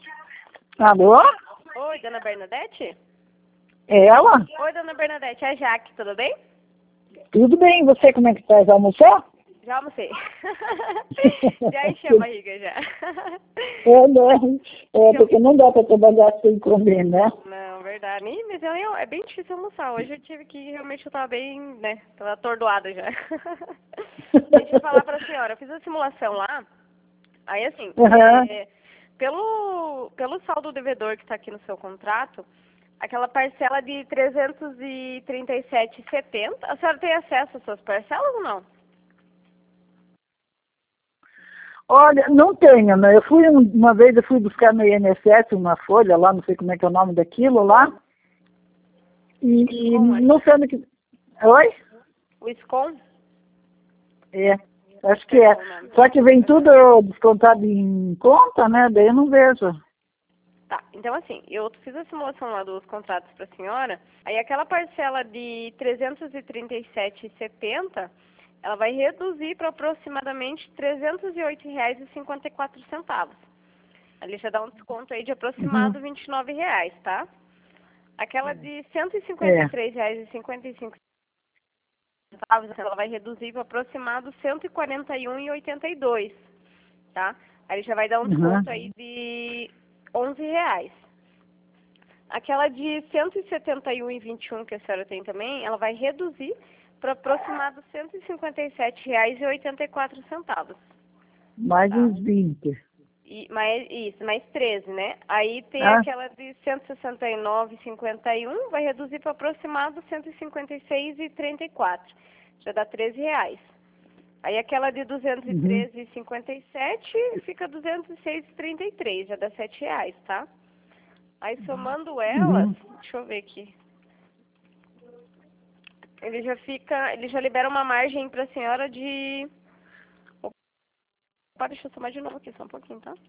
Alô? Oi, dona Bernadette? É ela? Oi, dona Bernadette, é a Jaque, tudo bem? Tudo bem, você como é que tá? Já almoçou? Já almocei. Já enchi a barriga, já. Porque não dá pra trabalhar sem comer, né? Não, verdade. Mas é bem difícil almoçar. Hoje eu tive que, realmente, eu tava bem, né, tava atordoada já. Deixa eu falar pra senhora, eu fiz a simulação lá, aí assim, Uhum. pelo saldo devedor que tá aqui no seu contrato, aquela parcela de 337,70, a senhora tem acesso às suas parcelas ou não? Olha, não tenho, né? Uma vez eu fui buscar no INSS uma folha lá, não sei como é que é o nome daquilo lá, e Bom, não sei onde que... Oi? o SCOM? É, acho que Perdão é. o nome. Só que vem tudo descontado em conta, né? Daí eu não vejo. Tá, então assim, eu fiz a simulação lá dos contratos para a senhora, aí aquela parcela de 337,70, ela vai reduzir para aproximadamente R$ 308,54. Ali já dá um desconto aí de Uhum. aproximado R$ 29, tá? Aquela de É. R$ 153,55, ela vai reduzir para aproximado R$ 141,82, tá? Aí já vai dar um Uhum. desconto aí de R$ 11. Aquela de 171,21 que a senhora tem também, ela vai reduzir para aproximado R$ 157,84. Mais Tá? uns 20. Mais 13, né? Aí tem Ah, aquela de 169,51, vai reduzir para aproximado 156,34. Já dá R$ 13. Aí aquela de uhum. 213,57 fica 206,33, já dá R$ 7, tá? Aí somando elas, Uhum. deixa eu ver aqui. Ele já libera uma margem para a senhora de... Opa, deixa eu somar de novo aqui, só um pouquinho, tá?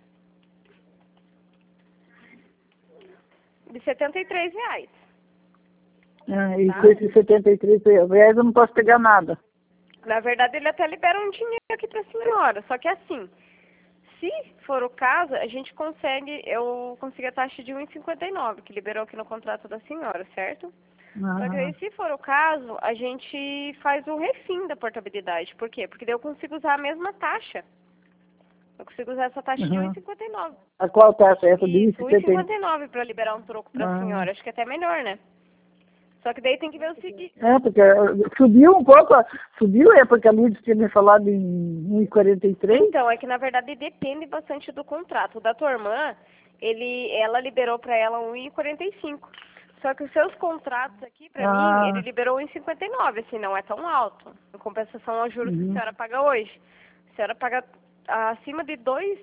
De R$ 73, E tá? com esses 73 reais eu não posso pegar nada. Na verdade, ele até libera um dinheiro aqui para a senhora, só que assim, se for o caso, eu consegui a taxa de 1,59, que liberou aqui no contrato da senhora, certo? Só que Ah, aí, se for o caso, a gente faz o refim da portabilidade. Por quê? Porque daí eu consigo usar a mesma taxa. Eu consigo usar essa taxa de uhum. 1,59. A qual taxa? Essa de Isso, 1,70? 1,59 para liberar um troco para a Ah, senhora. Acho que é até melhor, né? Só que daí tem que ver o seguinte. porque subiu um pouco, subiu porque a Lourdes tinha me falado em 1,43. Então, é que na verdade depende bastante do contrato. O da tua irmã, ela liberou para ela 1,45. Só que os seus contratos aqui, para mim, ele Ah, liberou 1,59, assim, não é tão alto. Em compensação aos juros que a uhum. senhora paga hoje. A senhora paga acima de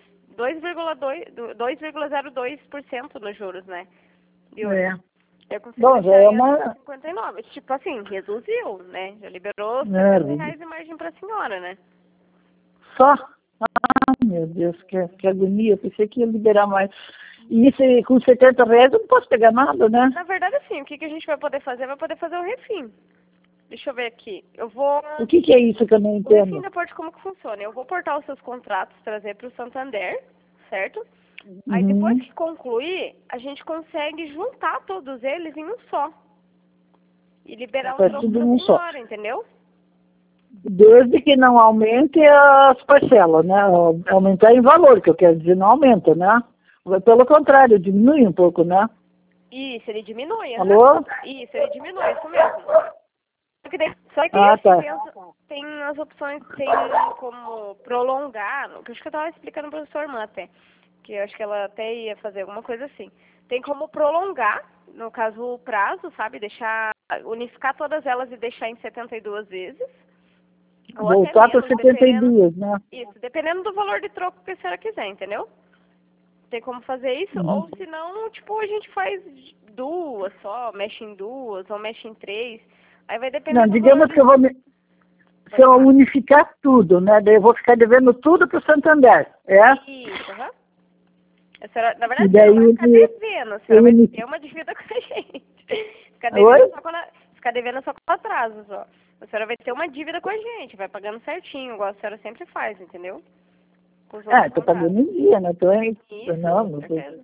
2,02% nos juros, né? De hoje. É. Eu consigo Bom, já deixar é aí a uma... 1,59. Tipo assim, reduziu, né? Já liberou É, R$ 60 de margem para a senhora, né? só? Ah, meu Deus, que agonia. Pensei que ia liberar mais. E isso aí, com 70 reais eu não posso pegar nada, né? Na verdade, assim, o que a gente vai poder fazer? Vai poder fazer o refim. Deixa eu ver aqui. O que é isso que eu não O refim entendo? da Porto, como que funciona? Eu vou portar os seus contratos, trazer para o Santander, certo? Aí depois Uhum. que concluir, a gente consegue juntar todos eles em um só. E liberar um Faz troco tudo para a num só. senhora, entendeu? Desde que não aumente as parcelas, né? Aumentar em valor, que eu quero dizer, não aumenta, né? Pelo contrário, diminui um pouco, né? Isso, ele diminui, aham. Alô? Isso, ele diminui, isso mesmo. Só que tem Ah, assim, tá. tem as opções, tem como prolongar, que eu acho que eu estava explicando para a sua irmã até, que eu acho que ela até ia fazer alguma coisa assim. Tem como prolongar, no caso o prazo, sabe, unificar todas elas e deixar em 72 vezes, ou até Voltar para menos, dependendo, 72, né? isso, dependendo do valor de troco que a senhora quiser, entendeu? Tem como fazer isso, Uhum. ou se não, tipo, a gente faz duas só, mexe em duas, ou mexe em três, aí vai depender Não, do valor digamos de... que se Pode eu falar. unificar tudo, né? Daí eu vou ficar devendo tudo para o Santander, é? Isso, aham. Na E verdade, você daí não vai ficar devendo, a senhora eu vai unifico. ter uma dívida com a gente. Ficar devendo Oi? só ficar devendo só com atrasos, ó. A senhora vai ter uma dívida com a gente, vai pagando certinho, igual a senhora sempre faz, entendeu? com os outros tô contratos. pagando em dia, né? Isso, Não, com certeza.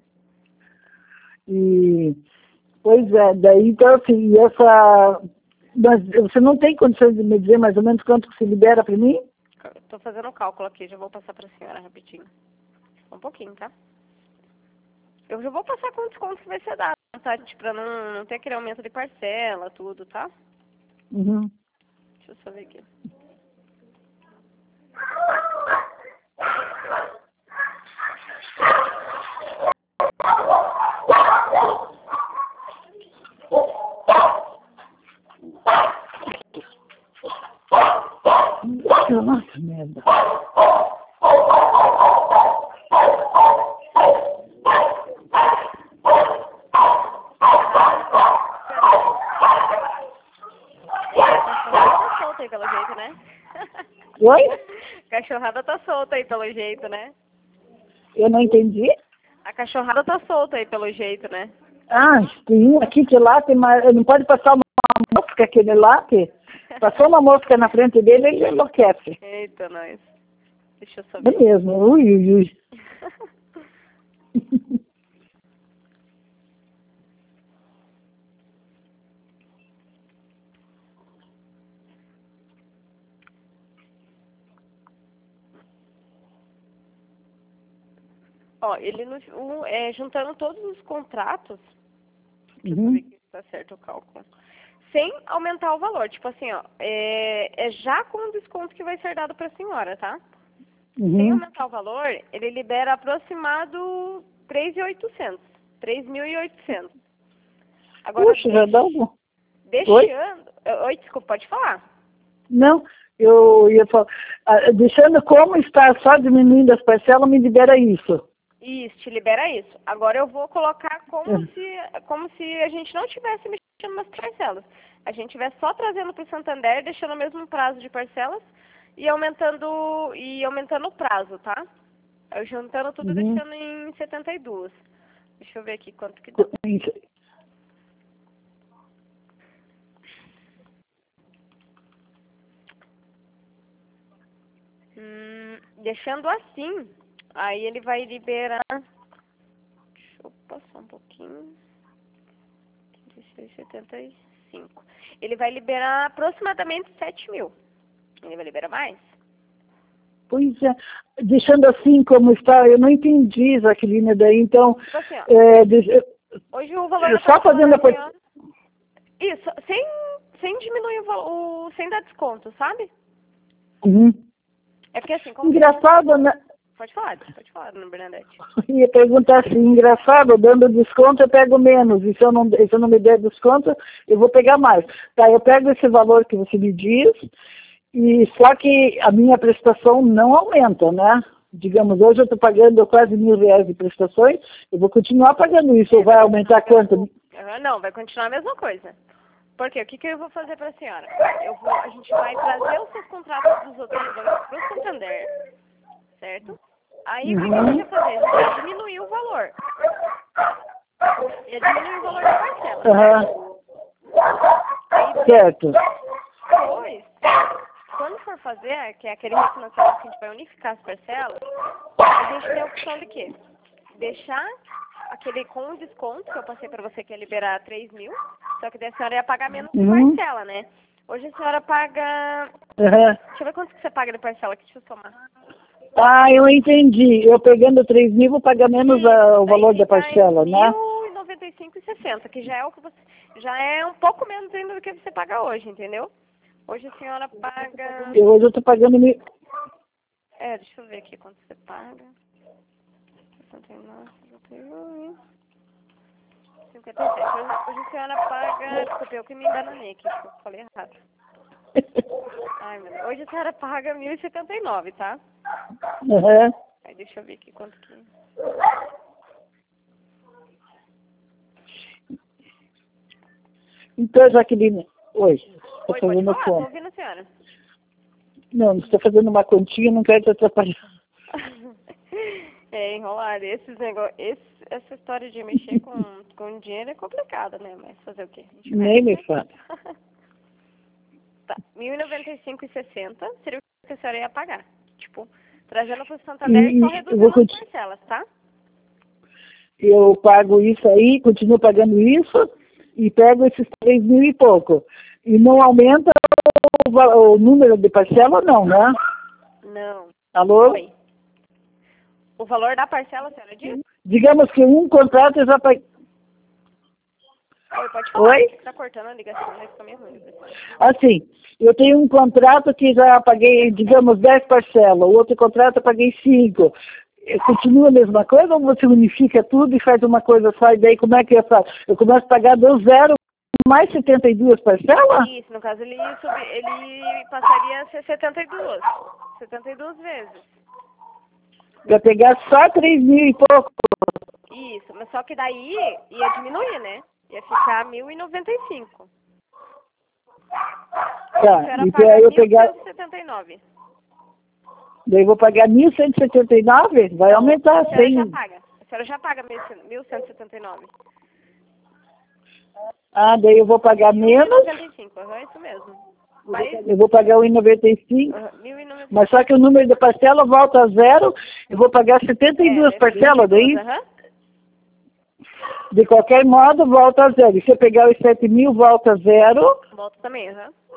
e, pois é, daí então assim, mas você não tem condições de me dizer mais ou menos quanto que se libera para mim? Tô fazendo o cálculo aqui, já vou passar pra senhora rapidinho. Só um pouquinho, tá? Eu já vou passar com o desconto que vai ser dado, tá? Tipo, pra não ter aquele aumento de parcela, tudo, tá? Uhum. Deixa eu só ver aqui. Nossa, merda. Cachorrada tá solta aí pelo jeito, né? Oi? Cachorrada tá solta aí pelo jeito, né? Eu não entendi. A cachorrada tá solta aí pelo jeito, né? Ah, tem um aqui que late, mas não pode passar uma mosca aquele late. Passou uma mosca na frente dele, ele enlouquece. Eita, nós. Deixa eu só É ver. mesmo, ui, ui, ui. Ó, ele juntando todos os contratos, deixa eu só Uhum. ver que está certo o cálculo. Sem aumentar o valor, tipo assim, ó, é já com o desconto que vai ser dado para a senhora, tá? Sem Uhum. aumentar o valor, ele libera aproximado 3.800, 3.800. Agora, Puxa, já dá algum. Oi? deixando... Oi, desculpa, pode falar. Não, eu ia falar. Deixando como está só diminuindo as parcelas, me libera isso. Isso, te libera isso. Agora eu vou colocar como se a gente não tivesse mexendo nas parcelas. A gente estivesse só trazendo para o Santander, deixando o mesmo prazo de parcelas e aumentando o prazo, tá? Eu juntando tudo, Uhum. deixando em 72. Deixa eu ver aqui quanto que dá. Deixando assim, aí ele vai liberar... Deixa eu passar um pouquinho. 16,75. Ele vai liberar aproximadamente 7.000. Ele vai liberar mais? Pois é, deixando assim como está, eu não entendi, Jaqueline, daí então, Tipo assim, ó, hoje o valor da só parcela fazendo da a senhora... Isso, sem diminuir sem dar desconto, sabe? Uhum. É porque assim, como... Engraçado, né? Pode falar, dona Bernadette. Eu ia perguntar assim, engraçado, dando desconto eu pego menos, e se eu não me der desconto, eu vou pegar mais. Tá, eu pego esse valor que você me diz, e só que a minha prestação não aumenta, né? Digamos, hoje eu estou pagando quase R$ 1.000 de prestações, eu vou continuar pagando isso, ou vai aumentar quanto? Não, vai continuar a mesma coisa. Por quê? O que eu vou fazer para a senhora? A gente vai trazer os seus contratos dos outros bancos para o Santander, certo? Aí o que a gente vai fazer? A gente vai diminuir o valor. Ia diminuir o valor da parcela. Aham. Aí Certo. depois, quando for fazer, que é aquele refinanciamento que a gente vai unificar as parcelas, a gente tem a opção de quê? Deixar aquele com o desconto que eu passei para você, que é liberar 3.000, só que daí a senhora ia pagar menos de parcela, né? Hoje a senhora paga... Aham. Deixa eu ver quanto que você paga de parcela aqui, deixa eu somar. Ah, eu entendi. Eu pegando 3.000 vou pagar menos o valor da parcela, né? 1.095,60, que já é o que você... Já é um pouco menos ainda do que você paga hoje, entendeu? Hoje a senhora paga... Hoje eu estou pagando mil. Deixa eu ver aqui quanto você paga. 69, 51, 57. Hoje a senhora paga... Desculpa, eu que me enganei aqui, acho que eu falei errado. Ai, meu Deus. Hoje a senhora paga 1.079, tá? Uhum. Aí deixa eu ver aqui quanto que... Então, Jaqueline, oi. Estou Oi, pode fazendo falar, tô conta. ouvindo a senhora. Não, estou fazendo uma continha, não quero te atrapalhar. Enrolar esses negócios... Essa história de mexer com dinheiro é complicada, né? Mas fazer o quê? A gente Nem me mexe, fala. Tá, 1.095,60 seria o que a senhora ia pagar. Tipo, Trazendo para o Santander E só eu reduzindo vou, as parcelas, tá? eu pago isso aí, continuo pagando isso e pego esses 3 mil e pouco. E não aumenta o número de parcela, não, né? Não. Alô? Oi. O valor da parcela, a senhora diz? Digamos que um contrato eu já paguei. Oi, pode falar. Oi? Tá cortando a ligação, mas fica meio ruim. Assim, eu tenho um contrato que já paguei, digamos, 10 parcelas, o outro contrato eu paguei 5. Continua a mesma coisa ou você unifica tudo e faz uma coisa só e daí como é que eu faço? Eu começo a pagar do zero mais 72 parcelas? Isso, no caso ele passaria a ser 72 vezes. Pra pegar só 3 mil e pouco. Isso, mas só que daí ia diminuir, né? Ia ficar 1.095. A Tá, senhora e paga aí eu pegar, 1.179. daí eu vou pagar 1.179, vai Não, aumentar a senhora já 100. paga. A senhora já paga 1.179. Ah, daí eu vou pagar menos, 1.095, isso mesmo. Mas, eu vou pagar 1,95, 1.095. mas só que o número de parcela volta a zero, eu vou pagar 72 parcelas, daí 72, de qualquer modo volta a zero. E se eu pegar os 7 mil, volta a zero, Volta também,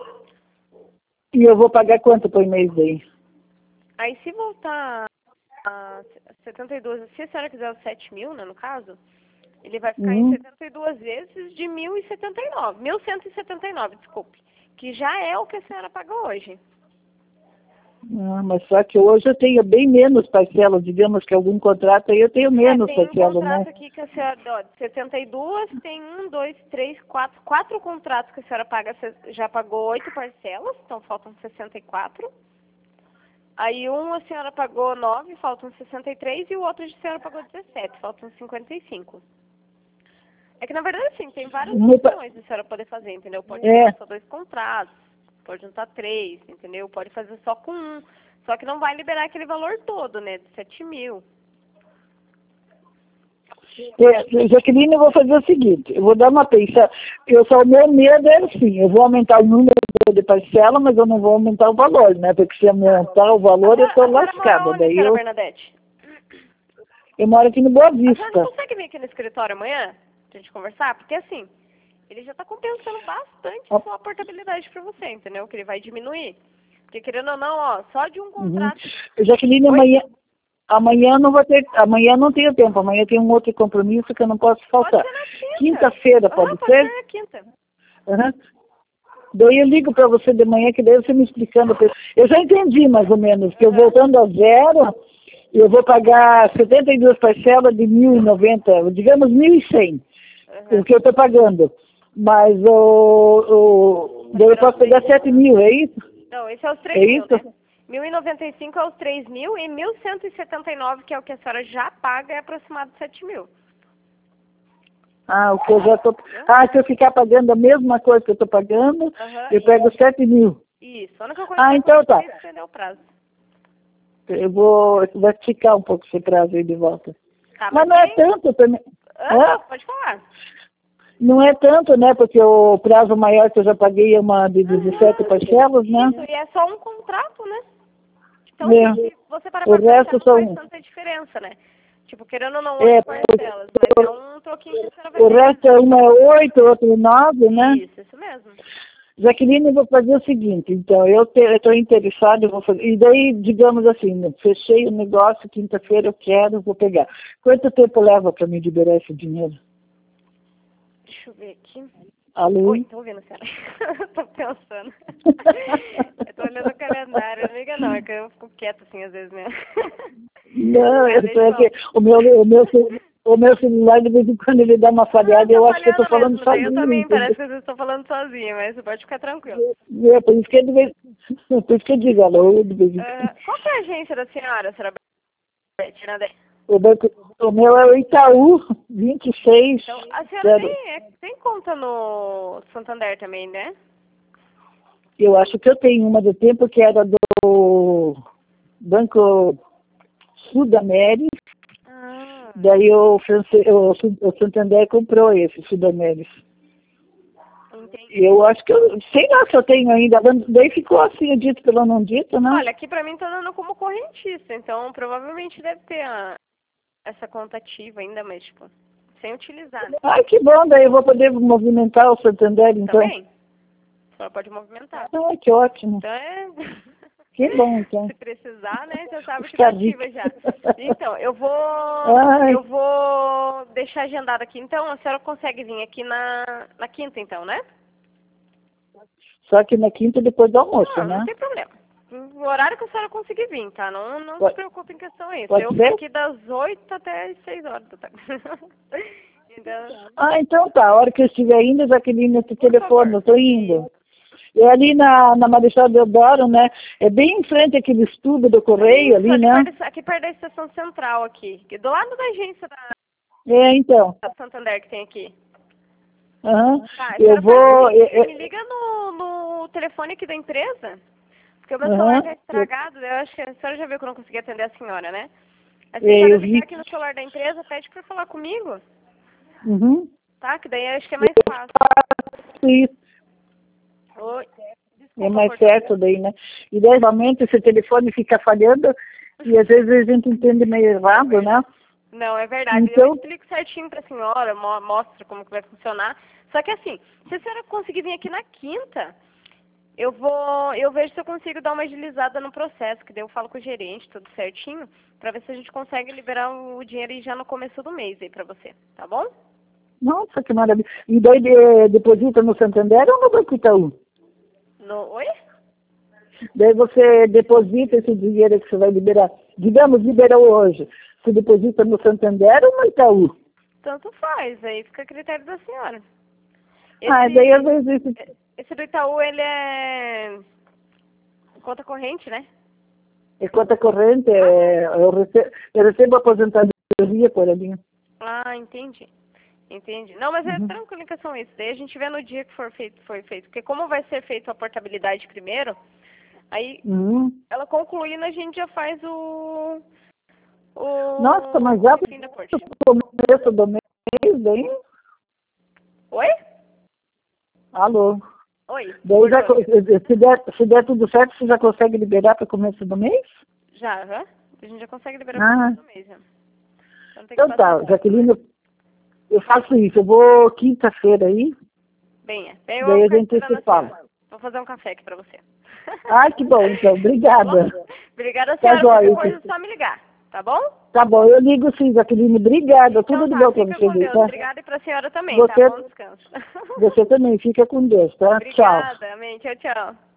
e eu vou pagar quanto por mês daí? Aí se voltar a 72, se a senhora quiser os 7 mil, né, no caso, ele vai ficar em 72 vezes de 1.079, 1.179, desculpe, que já é o que a senhora paga hoje. Ah, mas só que hoje eu tenho bem menos parcelas, digamos que algum contrato aí eu tenho menos Tem um parcelas, contrato né? aqui que a senhora, ó, de 72, tem 4 contratos que a senhora paga, já pagou 8 parcelas, então faltam 64. Aí a senhora pagou 9, faltam 63, e o outro a senhora pagou 17, faltam 55. É que na verdade assim, tem várias opções de a senhora poder fazer, entendeu? Pode fazer só 2 contratos, pode juntar 3, entendeu? Pode fazer só com um. Só que não vai liberar aquele valor todo, né? De 7 mil. Jaqueline, eu vou fazer o seguinte, eu vou dar uma pensada. O meu medo é assim, eu vou aumentar o número de parcela, mas eu não vou aumentar o valor, né? Porque se aumentar o valor, eu estou lascada. Onde, Daí senhora Bernadette? eu moro aqui no Boa A senhora Vista. não consegue vir aqui no escritório amanhã pra gente conversar? Porque assim, ele já tá compensando bastante a sua portabilidade pra você, entendeu? Que ele vai diminuir. Porque querendo ou não, ó, só de um contrato... Jaqueline, amanhã não tenho tempo, amanhã tem um outro compromisso que eu não posso faltar. Pode ser na quinta. Quinta-feira, pode Pode ser? ser na quinta. Daí eu ligo para você de manhã, que daí você me explicando. Eu já entendi mais ou menos, que eu voltando a zero, eu vou pagar 72 parcelas de 1.090, digamos 1.100, o que eu estou pagando. Mas daí eu posso pegar 7 mil, é isso? Não, esse é os 3 mil, né? 1.095 é os 3 mil e 1.179, que é o que a senhora já paga, é aproximado de 7 mil. Ah, o que eu já estou... se eu ficar pagando a mesma coisa que eu estou pagando, eu pego 7 mil. Isso, a única coisa então tá. é estender o prazo. Eu vou esticar um pouco esse prazo aí de volta. Tá, mas não é tanto também. Pode falar. Não é tanto, né? Porque o prazo maior que eu já paguei é uma de 17 parcelas, né? Isso, e é só um contrato, né? Então, se você para o resto não faz tanta diferença, né? Tipo, querendo ou não, 8 parcelas, mas é um troquinho que a senhora vai O resto uma é 8, outro 9, né? Isso mesmo. Jaqueline, eu vou fazer o seguinte, então, eu estou interessada, eu vou fazer, e daí, digamos assim, fechei o negócio, quinta-feira eu quero, vou pegar. Quanto tempo leva para me liberar esse dinheiro? Deixa eu ver aqui. Alô? Oi, tô ouvindo, senhora. Tô pensando. Eu tô olhando o calendário, amiga, não, é que eu fico quieta assim às vezes mesmo. Não, o meu celular, de vez em quando, ele dá uma falhada e eu acho que eu estou falando sozinha. Eu também, parece que eu estou falando sozinha, mas você pode ficar tranquilo. Por isso que eu digo, alô, de vez em quando. Qual que é a agência da senhora Bernadette? O meu é o Itaú 26. Então, a senhora tem conta no Santander também, né? Eu acho que eu tenho uma do tempo que era do Banco Sudamérica. Daí o Santander comprou esse Sudamérica. Entendi. Eu acho que eu sei lá se eu tenho ainda. Daí ficou assim, o dito pelo não dito, né? Olha, aqui pra mim tá dando como correntista, então provavelmente deve ter essa conta ativa ainda, mas tipo, sem utilizar, né? Ai, que bom, daí eu vou poder movimentar o Santander, então. Também? Só pode movimentar. Ai, que ótimo. Então é. Que bom, então. Se precisar, né, já sabe que Ficar tá ativa já. Então, eu Ai. vou deixar agendado aqui. Então, a senhora consegue vir aqui na quinta, então, né? Só que na quinta depois do almoço, Não, né? não tem problema. O horário que a senhora conseguir vir, tá? Não se Pode- preocupe em questão a isso. pode Eu ser? fico aqui das 8 até as 6 horas da tarde. Então, Ah, então tá. A hora que eu estiver indo, Jaqueline, eu te por telefono, eu favor. tô indo. É ali na Marechal Deodoro, né? É bem em frente àquele tubo do correio Isso, ali, né? aqui perto da estação central aqui. Do lado da agência É, então. da Santander que tem aqui. Aham. Tá, a Eu senhora faz o vou. seguinte, me liga no telefone aqui da empresa, porque o meu celular tá estragado, eu acho que a senhora já viu que eu não consegui atender a senhora, né? A senhora Eu vi. ligar aqui no celular da empresa, pede pra falar comigo, Uhum. tá? Que daí eu acho que é mais fácil. Isso. Oi. É Desculpa, mais cortou. certo daí, né? E daí, realmente, esse telefone fica falhando e às vezes a gente entende meio errado, né? Não, é verdade. Então, Eu explico certinho pra senhora, mostro como que vai funcionar. Só que assim, se a senhora conseguir vir aqui na quinta, eu vejo se eu consigo dar uma agilizada no processo, que daí eu falo com o gerente, tudo certinho, pra ver se a gente consegue liberar o dinheiro aí já no começo do mês aí pra você, tá bom? nossa, que maravilha. E daí deposita no Santander ou no Banco Itaú? Oi? Daí você deposita esse dinheiro que você vai liberar. Digamos, liberou hoje. Você deposita no Santander ou no Itaú? Tanto faz, aí fica a critério da senhora. Ah, daí às vezes Esse do Itaú, ele é conta corrente, né? é conta corrente, eu recebo aposentadoria por ali. Ah, entendi. Entendi. Não, mas é tranquilo em questão a isso. Daí a gente vê no dia que foi feito. Porque como vai ser feito a portabilidade primeiro, aí ela concluindo, a gente já faz o Nossa, mas já fim da corte. no começo do mês, daí? Oi? Alô? Oi. Daí já, se der tudo certo, você já consegue liberar para o começo do mês? Já, aham. A gente já consegue liberar Ah. no começo do mês, já. Então, tem que Então tá, passar Jaqueline, eu faço isso. Eu vou quinta-feira aí, bem, daí eu vou a ficar gente esperando se a fala. senhora. Vou fazer um café aqui pra você. Ah, que bom, então. Obrigada. Obrigada, Tá senhora. joia. Qualquer coisa é só me ligar, tá bom? Tá bom, eu ligo sim, Jaqueline. Obrigada. Então Tudo de tá, bom pra fica você, com Deus. tá? Obrigada e pra senhora também, Você, tá? Bom descanso. você também. Fica com Deus, tá? Tchau. Obrigada, amém. Tchau, tchau.